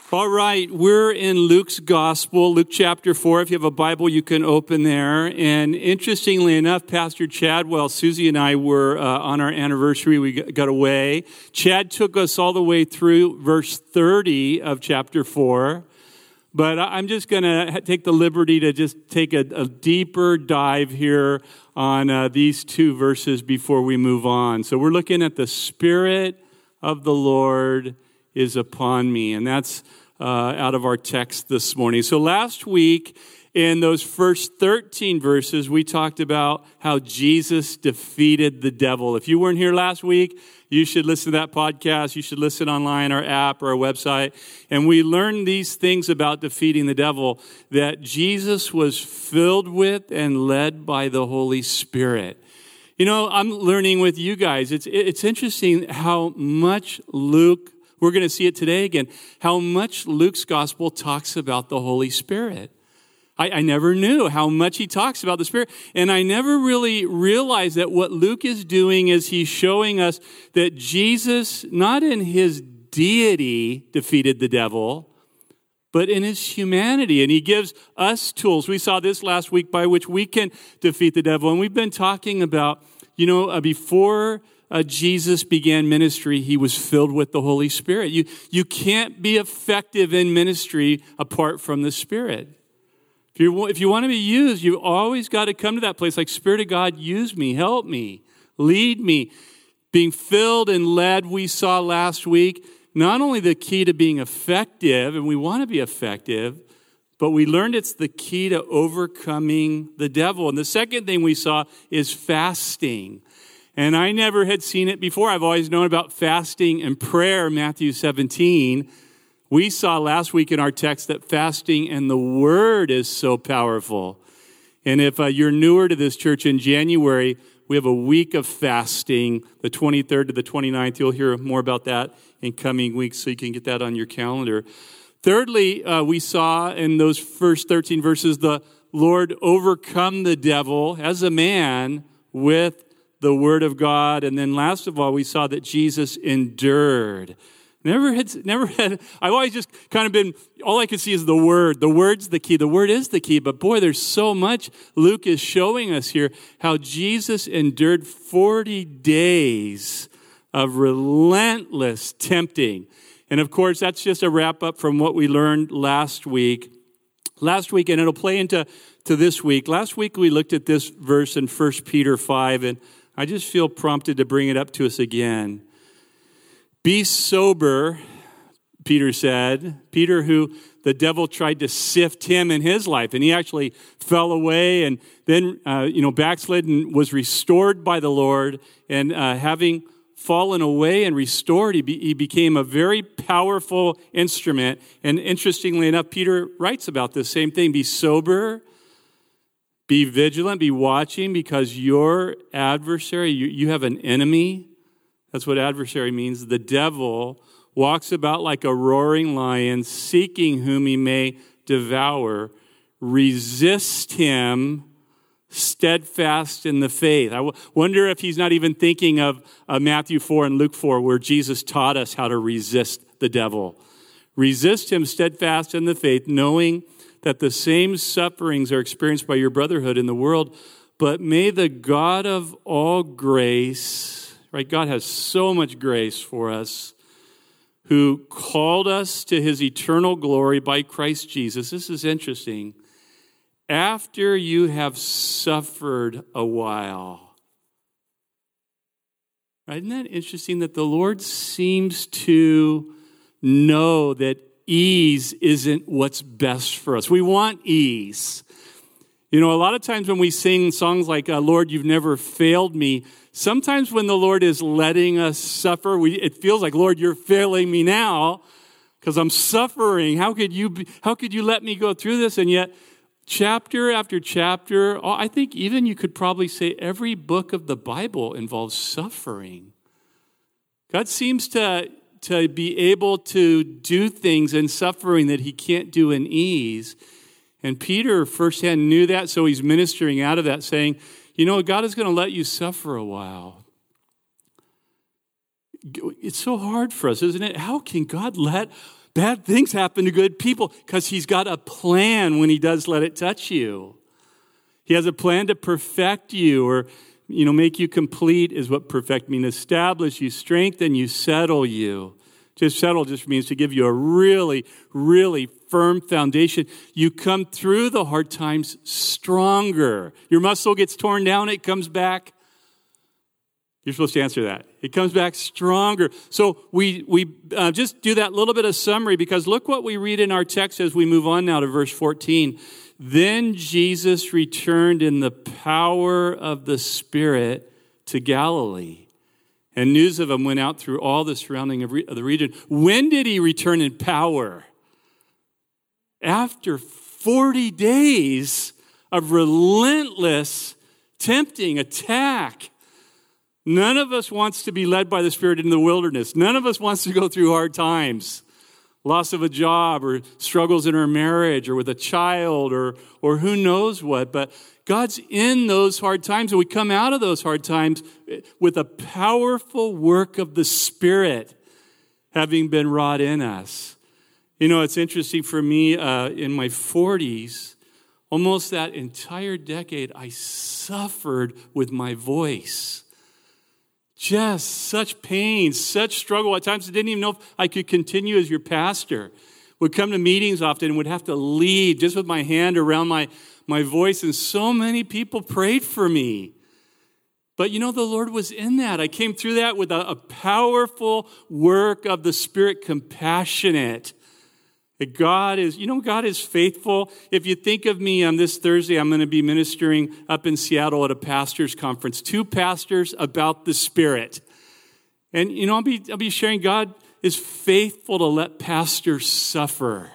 All right, we're in Luke's Gospel, Luke chapter 4. If you have a Bible, you can open there. And interestingly enough, Pastor Chadwell, Susie and I were on our anniversary. We got away. Chad took us all the way through verse 30 of chapter 4. But I'm just going to take the liberty to just take a deeper dive here on these two verses before we move on. So we're looking at the Spirit of the Lord is upon me. And that's out of our text this morning. So last week, in those first 13 verses, we talked about how Jesus defeated the devil. If you weren't here last week, you should listen to that podcast. You should listen online, our app, or our website. And we learned these things about defeating the devil, that Jesus was filled with and led by the Holy Spirit. You know, I'm learning with you guys. It's interesting how much Luke, we're going to see it today again, how much Luke's gospel talks about the Holy Spirit. I never knew how much he talks about the Spirit. And I never really realized that what Luke is doing is he's showing us that Jesus, not in his deity, defeated the devil, but in his humanity. And he gives us tools. We saw this last week by which we can defeat the devil. And we've been talking about, before Jesus began ministry, he was filled with the Holy Spirit. You can't be effective in ministry apart from the Spirit. If you want to be used, you've always got to come to that place like, Spirit of God, use me, help me, lead me. Being filled and led, we saw last week, not only the key to being effective, and we want to be effective, but we learned it's the key to overcoming the devil. And the second thing we saw is fasting. And I never had seen it before. I've always known about fasting and prayer, Matthew 17. We saw last week in our text that fasting and the Word is so powerful. And if you're newer to this church, in January, we have a week of fasting, the 23rd to the 29th. You'll hear more about that in coming weeks, so you can get that on your calendar. Thirdly, we saw in those first 13 verses, the Lord overcome the devil as a man with the Word of God. And then last of all, we saw that Jesus endured. Never had, I've always just kind of been, all I can see is the Word. The Word's the key. The Word is the key. But boy, there's so much Luke is showing us here, how Jesus endured 40 days of relentless tempting. And of course, that's just a wrap up from what we learned last week. And it'll play into this week. Last week, we looked at this verse in 1 Peter 5, and I just feel prompted to bring it up to us again. Be sober, Peter said. Peter, who the devil tried to sift him in his life, and he actually fell away and then, backslid and was restored by the Lord. And having fallen away and restored, he became a very powerful instrument. And interestingly enough, Peter writes about this same thing. Be sober, be vigilant, be watching, because your adversary, you have an enemy. That's what adversary means. The devil walks about like a roaring lion, seeking whom he may devour. Resist him, steadfast in the faith. I wonder if he's not even thinking of Matthew 4 and Luke 4, where Jesus taught us how to resist the devil. Resist him, steadfast in the faith, knowing that the same sufferings are experienced by your brotherhood in the world. But may the God of all grace, right? God has so much grace for us, who called us to his eternal glory by Christ Jesus. This is interesting. After you have suffered a while. Right? Isn't that interesting that the Lord seems to know that ease isn't what's best for us? We want ease. A lot of times when we sing songs like, Lord, you've never failed me, sometimes when the Lord is letting us suffer, it feels like, Lord, you're failing me now because I'm suffering. How could you let me go through this? And yet, chapter after chapter, I think even you could probably say every book of the Bible involves suffering. God seems to be able to do things in suffering that he can't do in ease. And Peter firsthand knew that, so he's ministering out of that, saying, God is going to let you suffer a while. It's so hard for us, isn't it? How can God let bad things happen to good people because he's got a plan when he does let it touch you. He has a plan to perfect you or, make you complete is what perfect means. Establish you, strengthen you, settle you. Just settle just means to give you a really, really firm foundation. You come through the hard times stronger. Your muscle gets torn down, it comes back. You're supposed to answer that. It comes back stronger. So we just do that little bit of summary because look what we read in our text as we move on now to verse 14. Then Jesus returned in the power of the Spirit to Galilee. And news of him went out through all the surrounding of the region. When did he return in power? After 40 days of relentless tempting attack. None of us wants to be led by the Spirit in the wilderness. None of us wants to go through hard times. Loss of a job or struggles in our marriage or with a child or who knows what. But God's in those hard times, and we come out of those hard times with a powerful work of the Spirit having been wrought in us. It's interesting for me, in my 40s, almost that entire decade, I suffered with my voice. Just such pain, such struggle. At times I didn't even know if I could continue as your pastor. Would come to meetings often and would have to lead just with my hand around my voice. And so many people prayed for me. But the Lord was in that. I came through that with a powerful work of the Spirit, compassionate. God is faithful. If you think of me on this Thursday, I'm going to be ministering up in Seattle at a pastor's conference. 2 pastors about the Spirit. And, I'll be sharing God is faithful to let pastors suffer.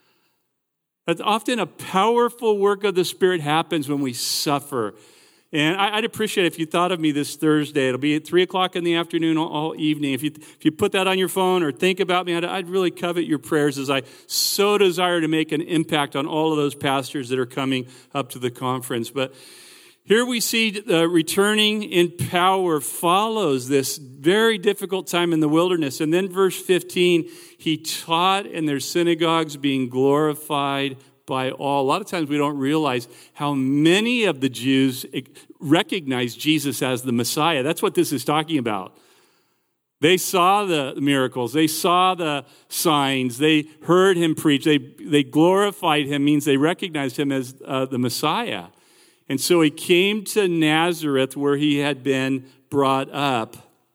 But often a powerful work of the Spirit happens when we suffer. And I'd appreciate it if you thought of me this Thursday. It'll be at 3 o'clock in the afternoon all evening. If you put that on your phone or think about me, I'd really covet your prayers as I so desire to make an impact on all of those pastors that are coming up to the conference. But here we see returning in power follows this very difficult time in the wilderness. And then verse 15, he taught in their synagogues being glorified by all. A lot of times we don't realize how many of the Jews recognize Jesus as the Messiah. That's what this is talking about. They saw the miracles. They saw the signs. They heard him preach. They glorified him, means they recognized him as the Messiah. And so he came to Nazareth where he had been brought up.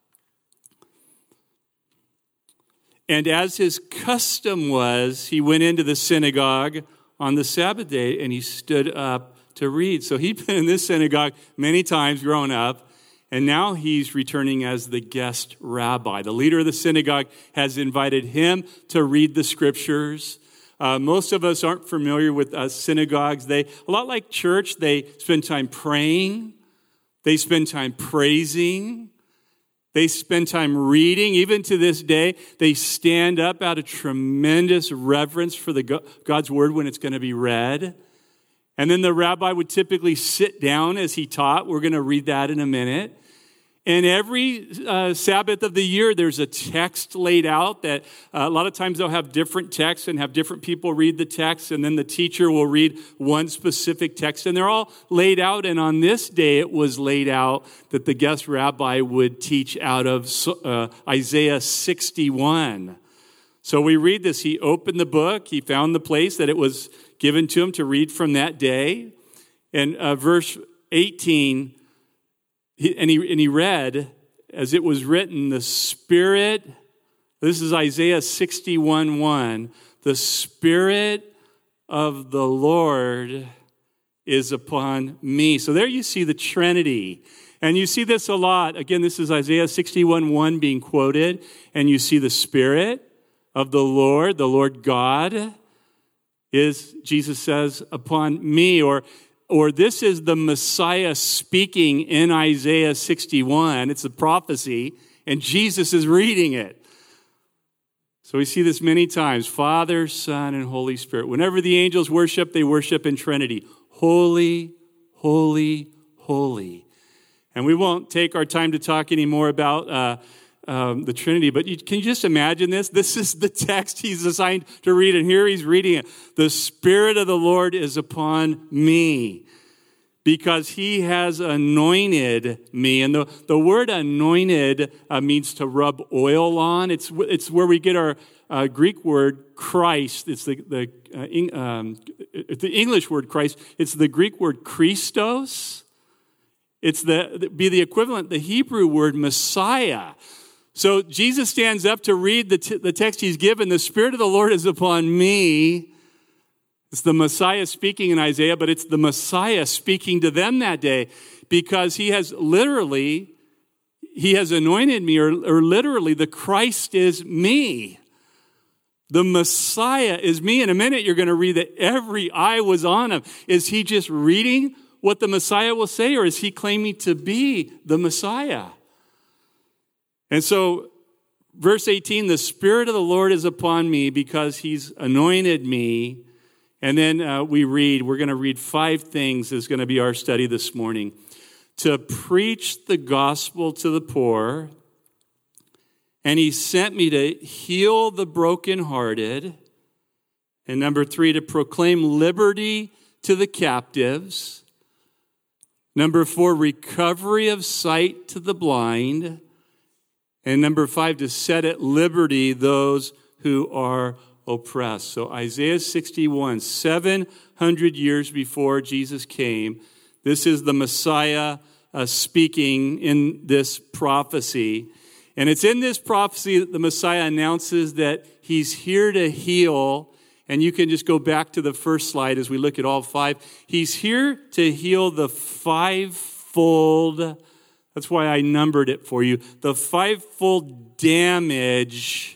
And as his custom was, he went into the synagogue on the Sabbath day, and he stood up to read. So he'd been in this synagogue many times growing up, and now he's returning as the guest rabbi. The leader of the synagogue has invited him to read the scriptures. Most of us aren't familiar with synagogues. A lot like church, they spend time praying. They spend time praising. They spend time reading. Even to this day, they stand up out of tremendous reverence for God's word when it's going to be read. And then the rabbi would typically sit down as he taught. We're going to read that in a minute. And every Sabbath of the year, there's a text laid out that a lot of times they'll have different texts and have different people read the text, and then the teacher will read one specific text, and they're all laid out. And on this day, it was laid out that the guest rabbi would teach out of Isaiah 61. So we read this. He opened the book. He found the place that it was given to him to read from that day. And verse 18, he read, as it was written, the Spirit, this is Isaiah 61:1, the Spirit of the Lord is upon me. So there you see the Trinity. And you see this a lot. Again, this is Isaiah 61:1 being quoted. And you see the Spirit of the Lord God is, Jesus says, upon me. Or this is the Messiah speaking in Isaiah 61. It's a prophecy, and Jesus is reading it. So we see this many times. Father, Son, and Holy Spirit. Whenever the angels worship, they worship in Trinity. Holy, holy, holy. And we won't take our time to talk anymore about the Trinity. But can you just imagine this? This is the text he's assigned to read, and here he's reading it. The Spirit of the Lord is upon me, because he has anointed me. And the word anointed means to rub oil on. It's where we get our Greek word Christ. It's the English word Christ. It's the Greek word Christos. It's be the equivalent, the Hebrew word Messiah. So Jesus stands up to read the text he's given. The Spirit of the Lord is upon me. It's the Messiah speaking in Isaiah, but it's the Messiah speaking to them that day, because he has anointed me, or literally the Christ is me. The Messiah is me. In a minute, you're going to read that every eye was on him. Is he just reading what the Messiah will say, or is he claiming to be the Messiah? And so, verse 18, the Spirit of the Lord is upon me because he's anointed me. And then we're going to read 5 things is going to be our study this morning. To preach the gospel to the poor. And he sent me to heal the brokenhearted. And number 3, to proclaim liberty to the captives. Number 4, recovery of sight to the blind. And number 5, to set at liberty those who are oppressed. So Isaiah 61, 700 years before Jesus came, this is the Messiah speaking in this prophecy. And it's in this prophecy that the Messiah announces that he's here to heal. And you can just go back to the first slide as we look at all 5. He's here to heal the 5-fold, that's why I numbered it for you, the 5-fold damage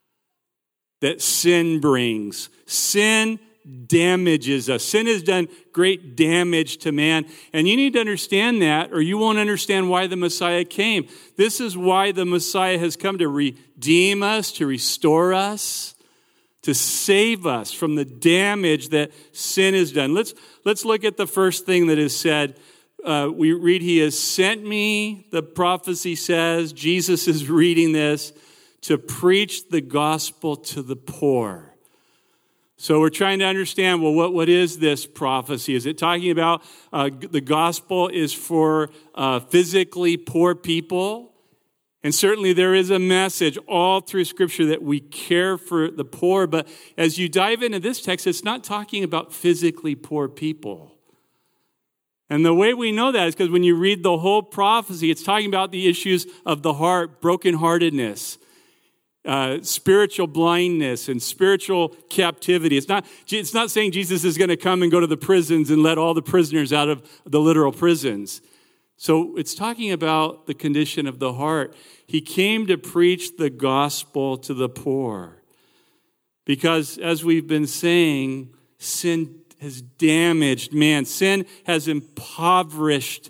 that sin brings. Sin damages us. Sin has done great damage to man. And you need to understand that, or you won't understand why the Messiah came. This is why the Messiah has come, to redeem us, to restore us, to save us from the damage that sin has done. Let's look at the first thing that is said. We read, he has sent me, the prophecy says. Jesus is reading this, to preach the gospel to the poor. So we're trying to understand, well, what is this prophecy? Is it talking about the gospel is for physically poor people? And certainly there is a message all through Scripture that we care for the poor. But as you dive into this text, it's not talking about physically poor people. And the way we know that is because when you read the whole prophecy, it's talking about the issues of the heart, brokenheartedness, spiritual blindness and spiritual captivity. It's not saying Jesus is going to come and go to the prisons and let all the prisoners out of the literal prisons. So it's talking about the condition of the heart. He came to preach the gospel to the poor. Because as we've been saying, sin has damaged man. Sin has impoverished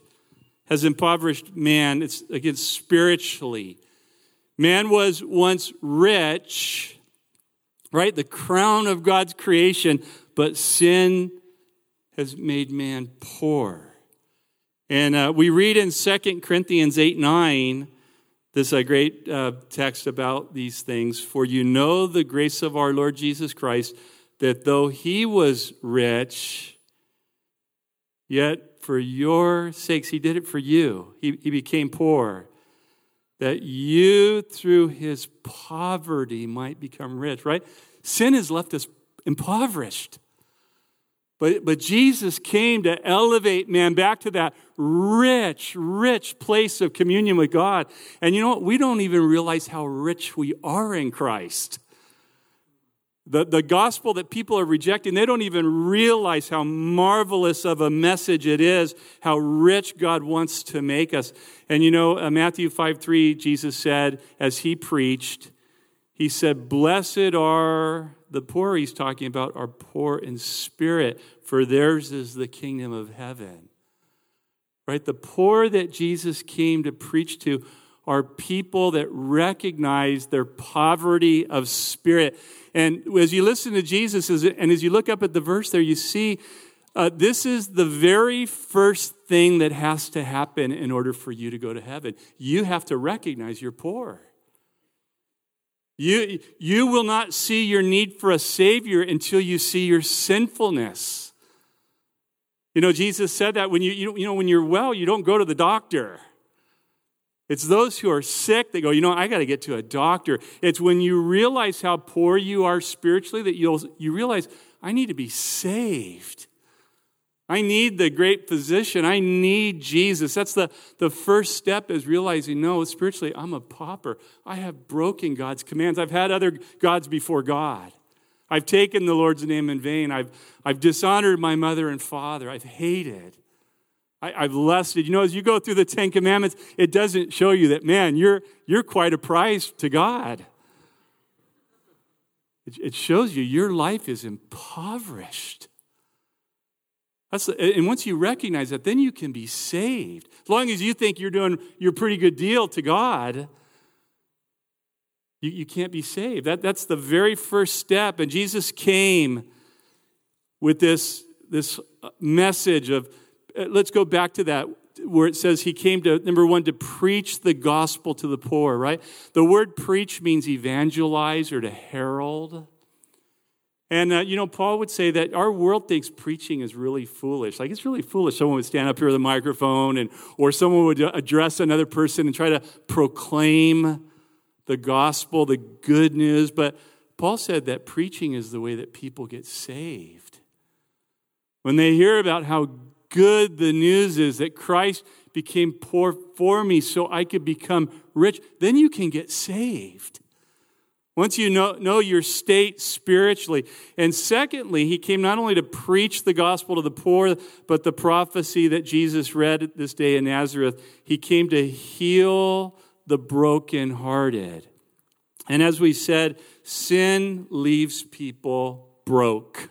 man. It's again spiritually. Man was once rich, right? The crown of God's creation, but sin has made man poor. And we read in 2 Corinthians 8:9, this is a great text about these things. For you know the grace of our Lord Jesus Christ, that though he was rich, yet for your sakes, he did it for you. He became poor, that you through his poverty might become rich, right? Sin has left us impoverished. But Jesus came to elevate man back to that rich place of communion with God. And you know what? We don't even realize how rich we are in Christ. The gospel that people are rejecting, they don't even realize how marvelous of a message it is, how rich God wants to make us. And you know, Matthew 5:3, Jesus said, as he preached, he said, blessed are the poor, he's talking about, are poor in spirit, for theirs is the kingdom of heaven. Right? The poor that Jesus came to preach to are people that recognize their poverty of spirit. And as you listen to Jesus, and as you look up at the verse there, you see this is the very first thing that has to happen in order for you to go to heaven. You have to recognize you're poor. You will not see your need for a Savior until you see your sinfulness. Jesus said that when when you're well, you don't go to the doctor. It's those who are sick that go, I got to get to a doctor. It's when you realize how poor you are spiritually that you realize, I need to be saved. I need the great physician. I need Jesus. That's the first step, is realizing, no, spiritually, I'm a pauper. I have broken God's commands. I've had other gods before God. I've taken the Lord's name in vain. I've dishonored my mother and father. I've hated. I've lusted. As you go through the Ten Commandments, it doesn't show you that, man, you're quite a prize to God. It shows you your life is impoverished. And once you recognize that, then you can be saved. As long as you think you're doing your pretty good deal to God, you can't be saved. That's the very first step. And Jesus came with this message of, let's go back to that, where it says he came to, number one, to preach the gospel to the poor, right? The word preach means evangelize or to herald. And, Paul would say that our world thinks preaching is really foolish. Like, it's really foolish. Someone would stand up here with a microphone or someone would address another person and try to proclaim the gospel, the good news. But Paul said that preaching is the way that people get saved. When they hear about how good the news is that Christ became poor for me so I could become rich, then you can get saved. Once you know your state spiritually. And secondly, he came not only to preach the gospel to the poor, but the prophecy that Jesus read this day in Nazareth. He came to heal the brokenhearted. And as we said, sin leaves people broke.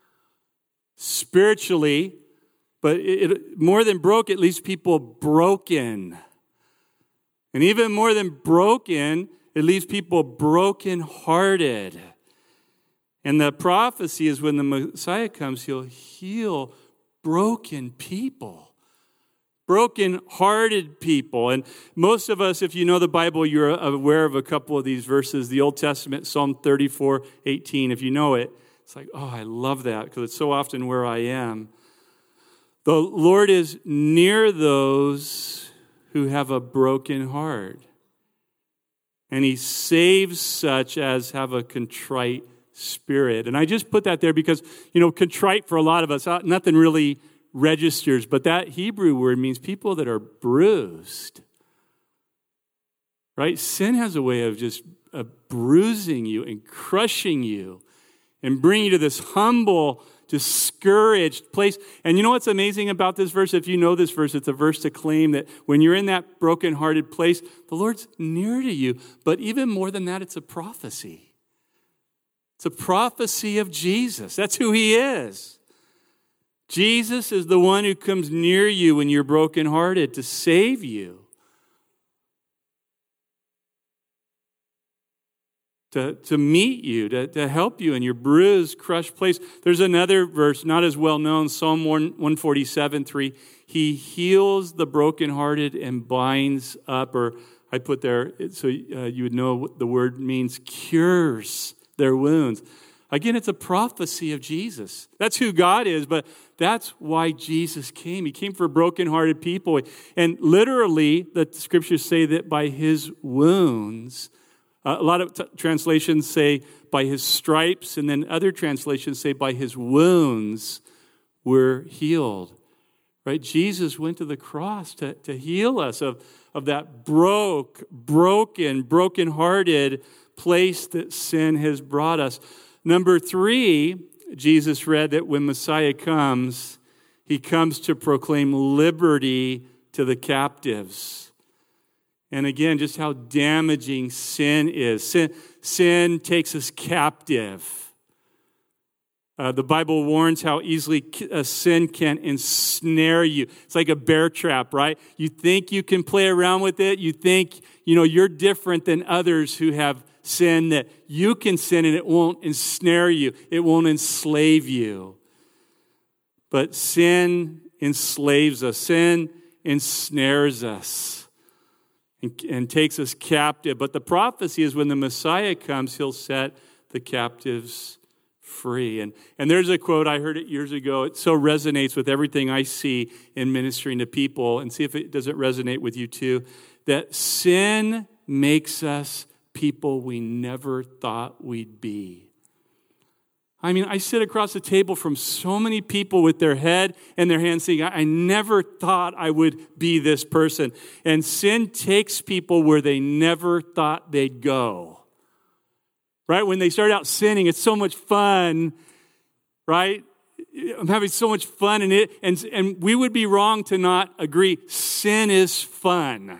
Spiritually, but more than broke, it leaves people broken. And even more than broken, it leaves people brokenhearted. And the prophecy is when the Messiah comes, he'll heal broken people, broken-hearted people. And most of us, if you know the Bible, you're aware of a couple of these verses. The Old Testament, Psalm 34:18. If you know it, it's like, oh, I love that because it's so often where I am. The Lord is near those who have a broken heart, and he saves such as have a contrite spirit. And I just put that there because, contrite for a lot of us, nothing really registers, but that Hebrew word means people that are bruised. Right? Sin has a way of just bruising you and crushing you and bringing you to this humble, discouraged place. And you know what's amazing about this verse? If you know this verse, it's a verse to claim that when you're in that brokenhearted place, the Lord's near to you. But even more than that, it's a prophecy. It's a prophecy of Jesus. That's who he is. Jesus is the one who comes near you when you're brokenhearted to save you. To meet you, to help you in your bruised, crushed place. There's another verse, not as well known, Psalm 147:3. He heals the brokenhearted and binds up, or I put there so you would know what the word means, cures their wounds. Again, it's a prophecy of Jesus. That's who God is, but that's why Jesus came. He came for brokenhearted people. And literally, the scriptures say that by his wounds, a lot of translations say by his stripes, and then other translations say by his wounds we're healed. Right? Jesus went to the cross to heal us of that broken-hearted place that sin has brought us. Number 3, Jesus read that when Messiah comes, he comes to proclaim liberty to the captives. And again, just how damaging sin is. Sin takes us captive. The Bible warns how easily sin can ensnare you. It's like a bear trap, right? You think you can play around with it. You think, you're different than others who have sin, that you can sin and it won't ensnare you. It won't enslave you. But sin enslaves us. Sin ensnares us. and takes us captive. But the prophecy is when the Messiah comes, he'll set the captives free. And there's a quote, I heard it years ago. It so resonates with everything I see in ministering to people. And see if it doesn't resonate with you too. That sin makes us people we never thought we'd be. I mean, I sit across the table from so many people with their head and their hands saying, I never thought I would be this person. And sin takes people where they never thought they'd go. Right? When they start out sinning, it's so much fun, right? I'm having so much fun in it. And we would be wrong to not agree. Sin is fun.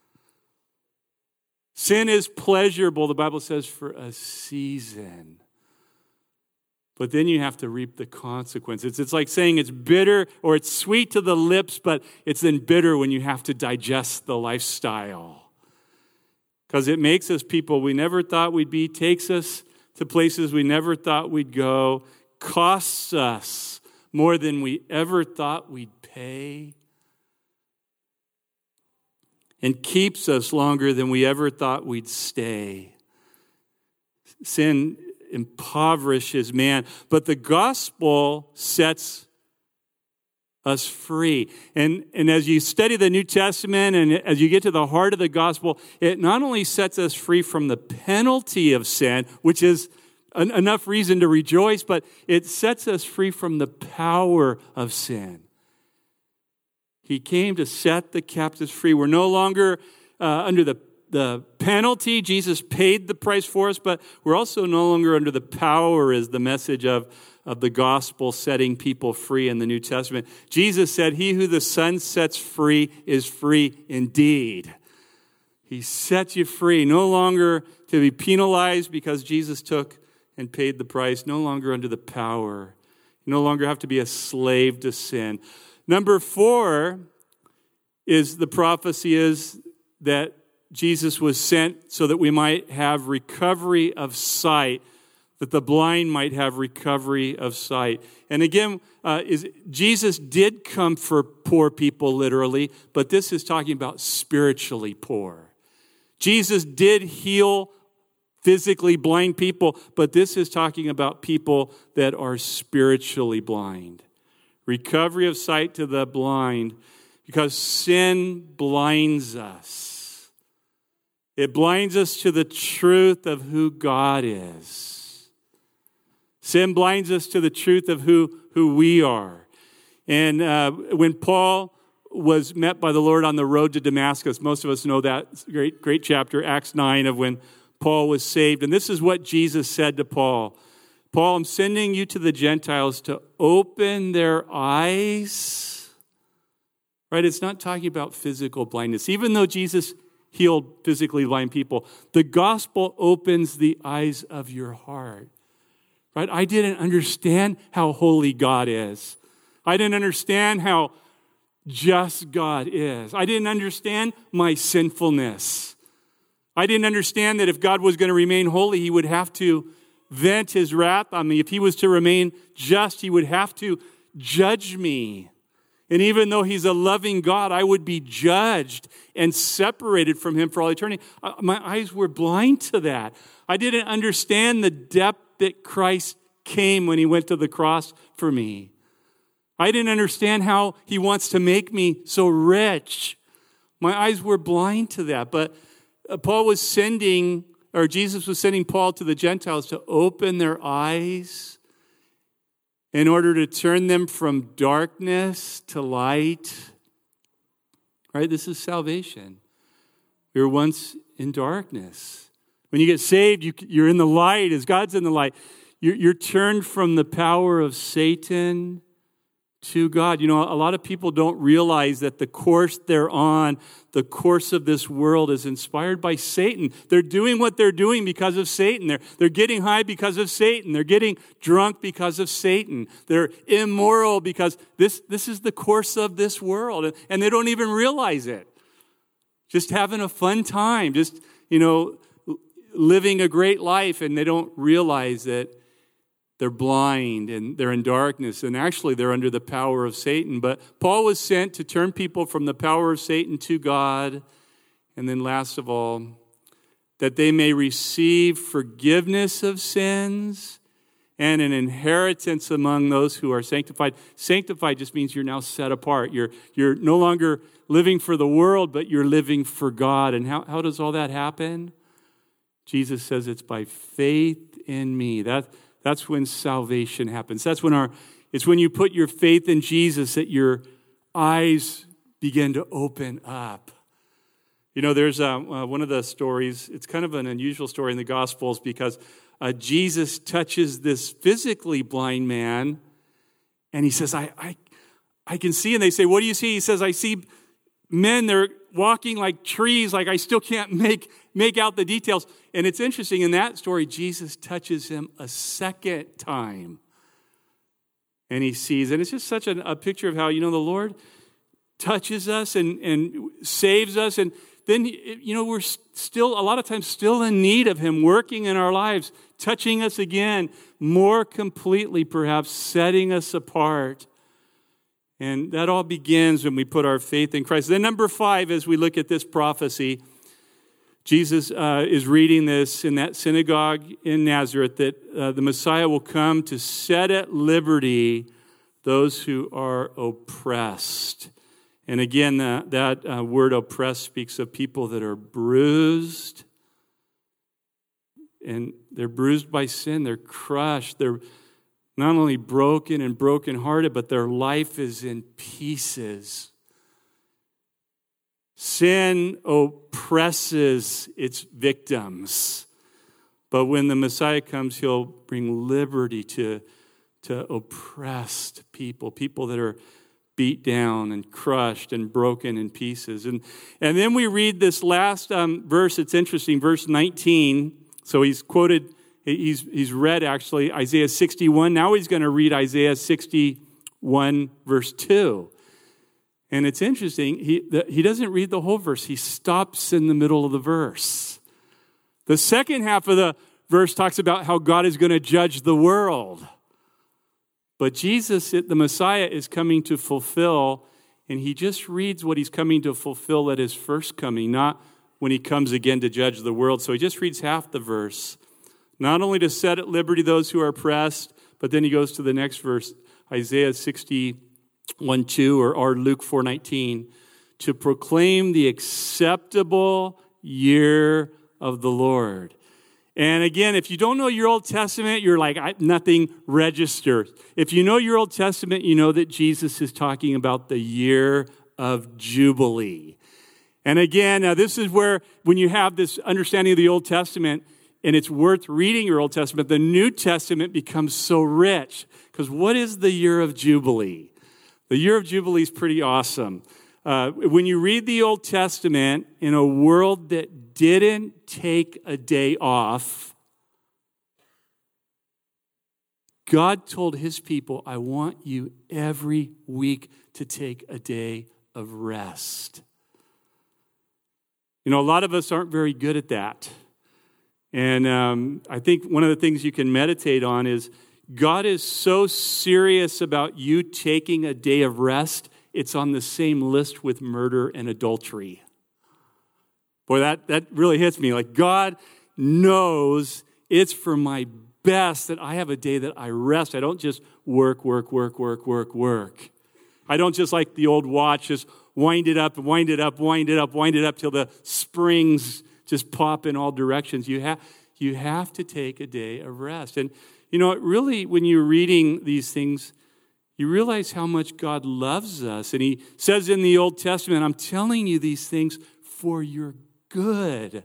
Sin is pleasurable, the Bible says, for a season. But then you have to reap the consequences. It's like saying it's bitter or it's sweet to the lips, but it's then bitter when you have to digest the lifestyle. Because it makes us people we never thought we'd be, takes us to places we never thought we'd go, costs us more than we ever thought we'd pay, and keeps us longer than we ever thought we'd stay. Sin impoverishes man, but the gospel sets us free. And as you study the New Testament and as you get to the heart of the gospel, it not only sets us free from the penalty of sin, which is enough reason to rejoice, but it sets us free from the power of sin. He came to set the captives free. We're no longer under the penalty. Jesus paid the price for us, but we're also no longer under the power, is the message of the gospel setting people free in the New Testament. Jesus said, he who the Son sets free is free indeed. He sets you free, no longer to be penalized because Jesus took and paid the price, no longer under the power. You no longer have to be a slave to sin. Number 4 is the prophecy is that Jesus was sent so that we might have recovery of sight, that the blind might have recovery of sight. And again, Jesus did come for poor people literally, but this is talking about spiritually poor. Jesus did heal physically blind people, but this is talking about people that are spiritually blind. Recovery of sight to the blind, because sin blinds us. It blinds us to the truth of who God is. Sin blinds us to the truth of who we are. And when Paul was met by the Lord on the road to Damascus, most of us know that great chapter, Acts 9, of when Paul was saved. And this is what Jesus said to Paul. Paul, I'm sending you to the Gentiles to open their eyes. Right? It's not talking about physical blindness. Even though Jesus healed physically blind people, the gospel opens the eyes of your heart. Right? I didn't understand how holy God is. I didn't understand how just God is. I didn't understand my sinfulness. I didn't understand that if God was going to remain holy, he would have to vent his wrath on me. If he was to remain just, he would have to judge me. And even though he's a loving God, I would be judged and separated from him for all eternity. My eyes were blind to that. I didn't understand the depth that Christ came when he went to the cross for me. I didn't understand how he wants to make me so rich. My eyes were blind to that. But Jesus was sending Paul to the Gentiles to open their eyes in order to turn them from darkness to light. Right? This is salvation. We were once in darkness. When you get saved, you're in the light as God's in the light. You're turned from the power of Satan to God. You know, a lot of people don't realize that the course they're on, the course of this world, is inspired by Satan. They're doing what they're doing because of Satan. They're getting high because of Satan. They're getting drunk because of Satan. They're immoral because this is the course of this world. And they don't even realize it. Just having a fun time. Just, living a great life. And they don't realize that they're blind and they're in darkness, and actually they're under the power of Satan. But Paul was sent to turn people from the power of Satan to God And then last of all, that they may receive forgiveness of sins and an inheritance among those who are sanctified. Sanctified just means you're now set apart. You're no longer living for the world, but you're living for God. And how does all that happen? Jesus says it's by faith in me. That's when salvation happens. It's when you put your faith in Jesus that your eyes begin to open up. You know, there's one of the stories, it's kind of an unusual story in the Gospels because Jesus touches this physically blind man and he says, I can see. And they say, what do you see? He says, I see men, they're walking like trees, like I still can't make out the details. And it's interesting, in that story, Jesus touches him a second time. And he sees, and it's just such a picture of how, the Lord touches us and saves us. And then, we're still, a lot of times, still in need of him working in our lives, touching us again, more completely, perhaps, setting us apart. And that all begins when we put our faith in Christ. Then number 5, as we look at this prophecy, Jesus is reading this in that synagogue in Nazareth, that the Messiah will come to set at liberty those who are oppressed. And again, that word oppressed speaks of people that are bruised. And they're bruised by sin. They're crushed. They're not only broken and brokenhearted, but their life is in pieces. Sin oppresses its victims. But when the Messiah comes, he'll bring liberty to oppressed people that are beat down and crushed and broken in pieces. And then we read this last verse. It's interesting, verse 19. So he's read actually Isaiah 61. Now he's going to read Isaiah 61, verse 2. And it's interesting, he doesn't read the whole verse. He stops in the middle of the verse. The second half of the verse talks about how God is going to judge the world. But Jesus, the Messiah, is coming to fulfill, and he just reads what he's coming to fulfill at his first coming, not when he comes again to judge the world. So he just reads half the verse. Not only to set at liberty those who are oppressed, but then he goes to the next verse, Isaiah 61:2 or Luke 4:19, to proclaim the acceptable year of the Lord. And again, if you don't know your Old Testament, you're like, nothing registers. If you know your Old Testament, you know that Jesus is talking about the year of Jubilee. And again, now this is where, when you have this understanding of the Old Testament, and it's worth reading your Old Testament, the New Testament becomes so rich. Because what is the year of Jubilee? The year of Jubilee is pretty awesome. When you read the Old Testament in a world that didn't take a day off, God told his people, I want you every week to take a day of rest. A lot of us aren't very good at that. And I think one of the things you can meditate on is God is so serious about you taking a day of rest, it's on the same list with murder and adultery. Boy, that really hits me. Like, God knows it's for my best that I have a day that I rest. I don't just work. I don't just, like the old watch, just wind it up till the springs just pop in all directions. You have to take a day of rest. And, really, when you're reading these things, you realize how much God loves us. And he says in the Old Testament, I'm telling you these things for your good.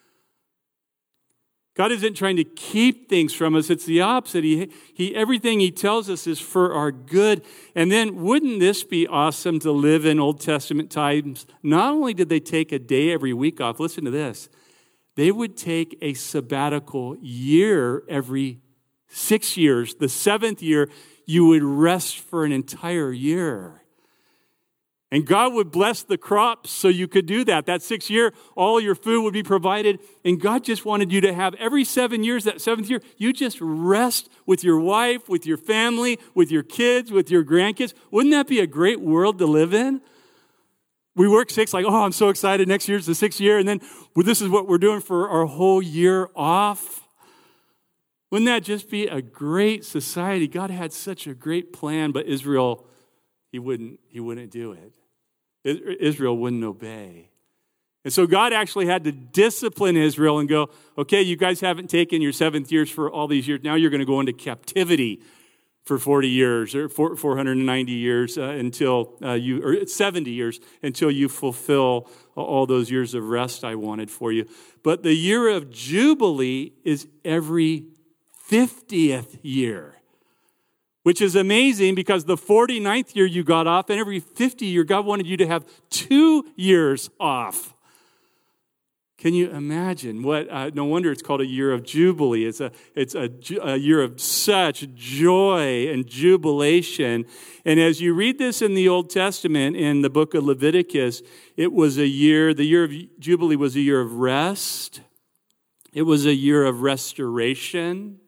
God isn't trying to keep things from us. It's the opposite. Everything he tells us is for our good. And then wouldn't this be awesome to live in Old Testament times? Not only did they take a day every week off, listen to this. They would take a sabbatical year every 6 years. The 7th year, you would rest for an entire year. And God would bless the crops so you could do that. That 6th year, all your food would be provided. And God just wanted you to have every 7 years, that 7th year, you just rest with your wife, with your family, with your kids, with your grandkids. Wouldn't that be a great world to live in? we work 6, like, oh, I'm so excited. Next year's the 6th year. And then this is what we're doing for our whole year off. Wouldn't that just be a great society? God had such a great plan, but Israel, he wouldn't do it. Israel wouldn't obey. And so God actually had to discipline Israel and go, okay, you guys haven't taken your 7th years for all these years. Now you're going to go into captivity for 40 years or 490 years until or 70 years until you fulfill all those years of rest I wanted for you. But the year of Jubilee is every 50th year, which is amazing because the 49th year you got off, and every 50 year, God wanted you to have 2 years off. Can you imagine what? No wonder it's called a year of Jubilee. It's a year of such joy and jubilation. And as you read this in the Old Testament, in the book of Leviticus, it was the year of Jubilee was a year of rest. It was a year of restoration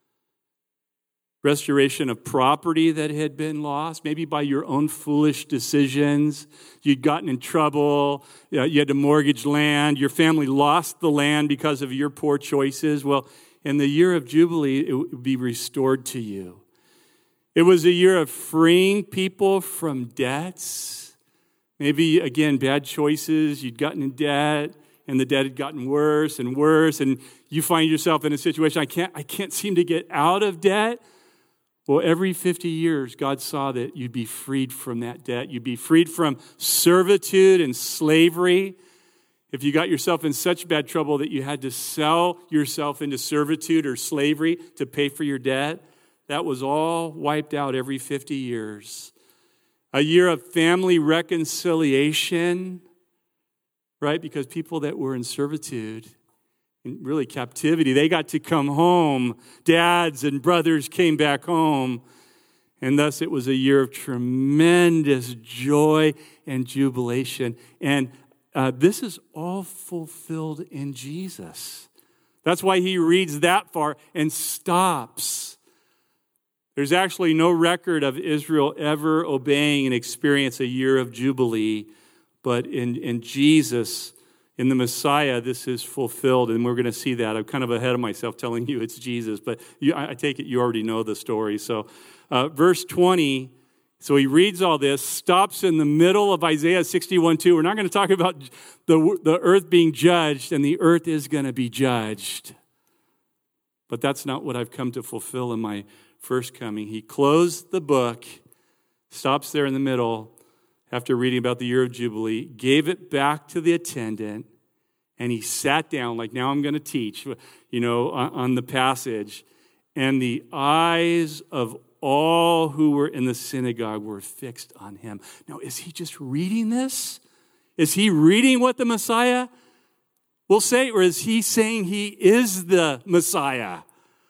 of property that had been lost, maybe by your own foolish decisions. You'd gotten in trouble. You had to mortgage land. Your family lost the land because of your poor choices. Well, in the year of Jubilee, it would be restored to you. It was a year of freeing people from debts. Maybe, again, bad choices. You'd gotten in debt, and the debt had gotten worse and worse, and you find yourself in a situation, I can't seem to get out of debt. Well, every 50 years, God saw that you'd be freed from that debt. You'd be freed from servitude and slavery. If you got yourself in such bad trouble that you had to sell yourself into servitude or slavery to pay for your debt, that was all wiped out every 50 years. A year of family reconciliation, right? Because people that were in servitude, really captivity, they got to come home. Dads and brothers came back home. And thus it was a year of tremendous joy and jubilation. And this is all fulfilled in Jesus. That's why he reads that far and stops. There's actually no record of Israel ever obeying and experience a year of Jubilee. But in Jesus, in the Messiah, this is fulfilled, and we're going to see that. I'm kind of ahead of myself telling you it's Jesus, but I take it you already know the story. So verse 20, so he reads all this, stops in the middle of Isaiah 61:2. We're not going to talk about the earth being judged, and the earth is going to be judged. But that's not what I've come to fulfill in my first coming. He closed the book, stops there in the middle, after reading about the year of Jubilee, gave it back to the attendant, and he sat down, like, now I'm going to teach, on the passage. And the eyes of all who were in the synagogue were fixed on him. Now, is he just reading this? Is he reading what the Messiah will say, or is he saying he is the Messiah?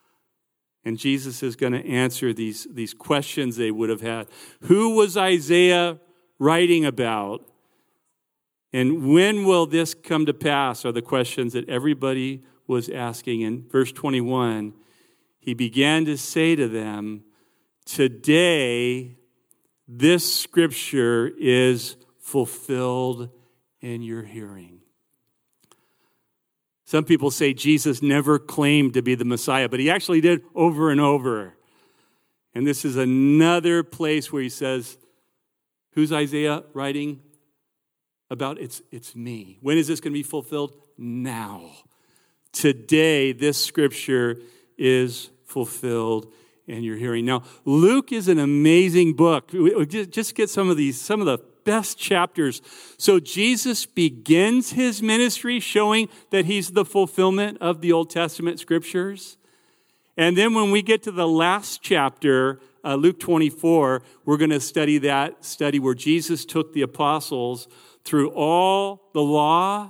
And Jesus is going to answer these questions they would have had. Who was Isaiah writing about? And when will this come to pass are the questions that everybody was asking. In verse 21, he began to say to them, today this scripture is fulfilled in your hearing. Some people say Jesus never claimed to be the Messiah, but he actually did over and over. And this is another place where he says, who's Isaiah writing about? It's me. When is this going to be fulfilled? Now. Today, this scripture is fulfilled in your hearing. Now, Luke is an amazing book. Just get some of the best chapters. So Jesus begins his ministry showing that he's the fulfillment of the Old Testament scriptures. And then when we get to the last chapter, Luke 24, we're going to study where Jesus took the apostles through all the law,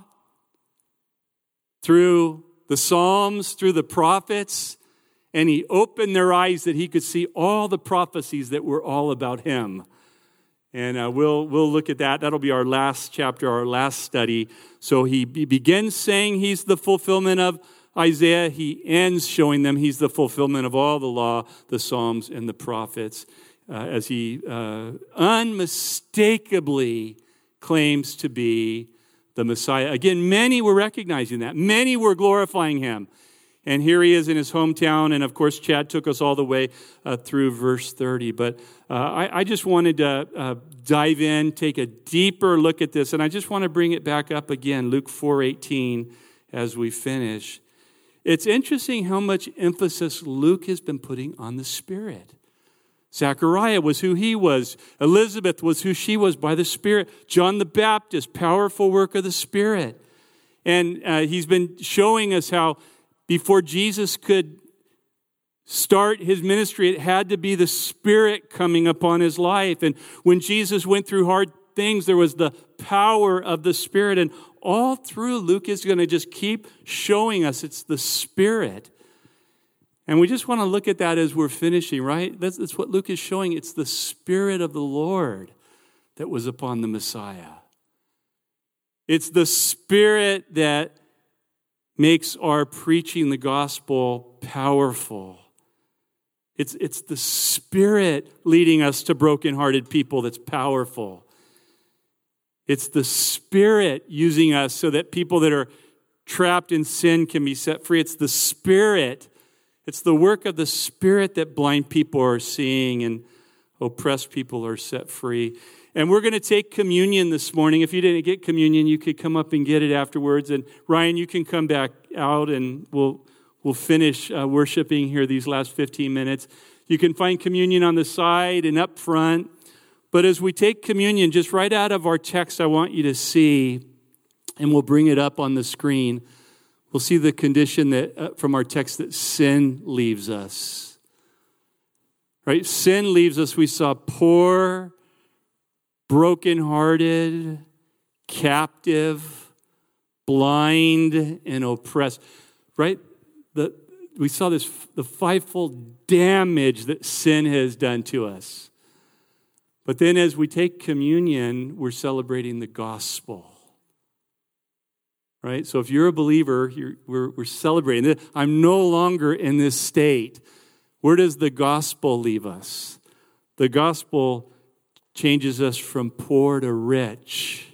through the Psalms, through the prophets, and he opened their eyes that he could see all the prophecies that were all about him. And we'll look at that. That'll be our last chapter, our last study. So he begins saying he's the fulfillment of Isaiah. He ends showing them he's the fulfillment of all the law, the Psalms, and the prophets, as he unmistakably claims to be the Messiah. Again, many were recognizing that. Many were glorifying him. And here he is in his hometown. And of course, Chad took us all the way through verse 30. But I just wanted to dive in, take a deeper look at this. And I just want to bring it back up again, Luke 4:18, as we finish. It's interesting how much emphasis Luke has been putting on the Spirit. Zechariah was who he was. Elizabeth was who she was by the Spirit. John the Baptist, powerful work of the Spirit. And he's been showing us how before Jesus could start his ministry, it had to be the Spirit coming upon his life. And when Jesus went through hard things, there was the power of the Spirit. And all through, Luke is going to just keep showing us it's the Spirit. And we just want to look at that as we're finishing, right? That's what Luke is showing. It's the Spirit of the Lord that was upon the Messiah. It's the Spirit that makes our preaching the gospel powerful. It's the Spirit leading us to brokenhearted people that's powerful. It's the Spirit using us so that people that are trapped in sin can be set free. It's the Spirit. It's the work of the Spirit that blind people are seeing and oppressed people are set free. And we're going to take communion this morning. If you didn't get communion, you could come up and get it afterwards. And Ryan, you can come back out and we'll finish worshiping here these last 15 minutes. You can find communion on the side and up front. But as we take communion, just right out of our text, I want you to see, and we'll bring it up on the screen, we'll see the condition that from our text that sin leaves us. Right? Sin leaves us. We saw poor, brokenhearted, captive, blind, and oppressed. Right? We saw the fivefold damage that sin has done to us. But then as we take communion, we're celebrating the gospel. Right? So if you're a believer, we're celebrating. I'm no longer in this state. Where does the gospel leave us? The gospel changes us from poor to rich.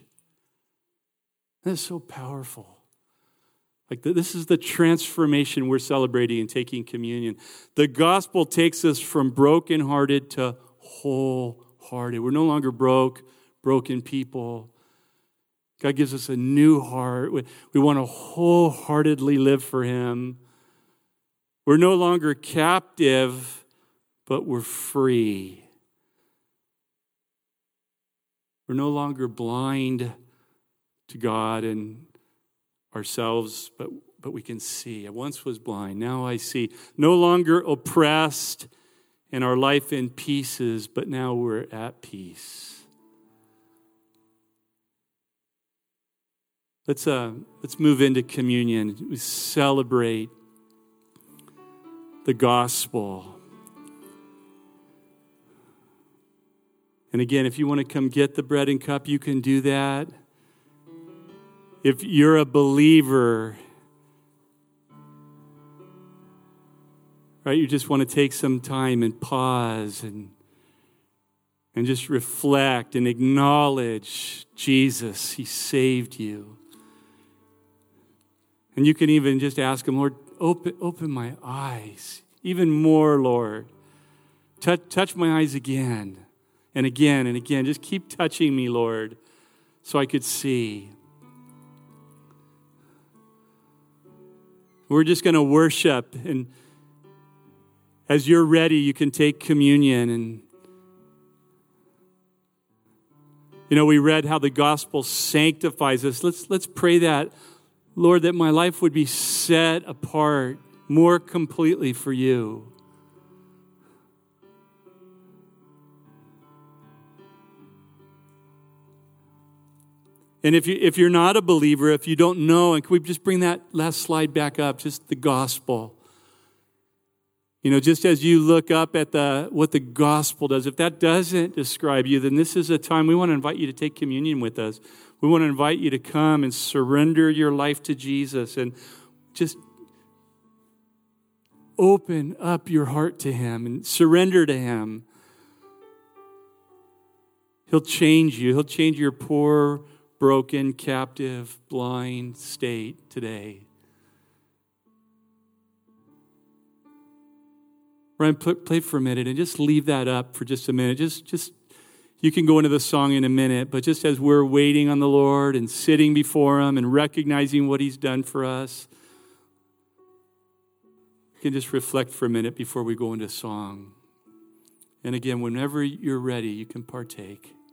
That's so powerful. Like this is the transformation we're celebrating in taking communion. The gospel takes us from brokenhearted to wholehearted. We're no longer broken people. God gives us a new heart. We want to wholeheartedly live for him. We're no longer captive, but we're free. We're no longer blind to God and ourselves, but we can see. I once was blind, now I see. No longer oppressed and our life in pieces, but now we're at peace. Let's move into communion. We celebrate the gospel. And again, if you want to come get the bread and cup, you can do that. If you're a believer, right, you just want to take some time and pause and just reflect and acknowledge Jesus. He saved you. And you can even just ask him, Lord, open my eyes even more, Lord. Touch my eyes again and again and again. Just keep touching me, Lord, so I could see. We're just going to worship, and as you're ready, you can take communion. And you know, we read how the gospel sanctifies us. Let's pray that, Lord, that my life would be set apart more completely for you. And if you're not a believer, if you don't know, and can we just bring that last slide back up, just the gospel. You know, just as you look up at what the gospel does, if that doesn't describe you, then this is a time we want to invite you to take communion with us. We want to invite you to come and surrender your life to Jesus and just open up your heart to him and surrender to him. He'll change you. He'll change your poor, broken, captive, blind state today. Brian, play for a minute and just leave that up for just a minute. Just you can go into the song in a minute, but just as we're waiting on the Lord and sitting before Him and recognizing what He's done for us, you can just reflect for a minute before we go into song. And again, whenever you're ready, you can partake.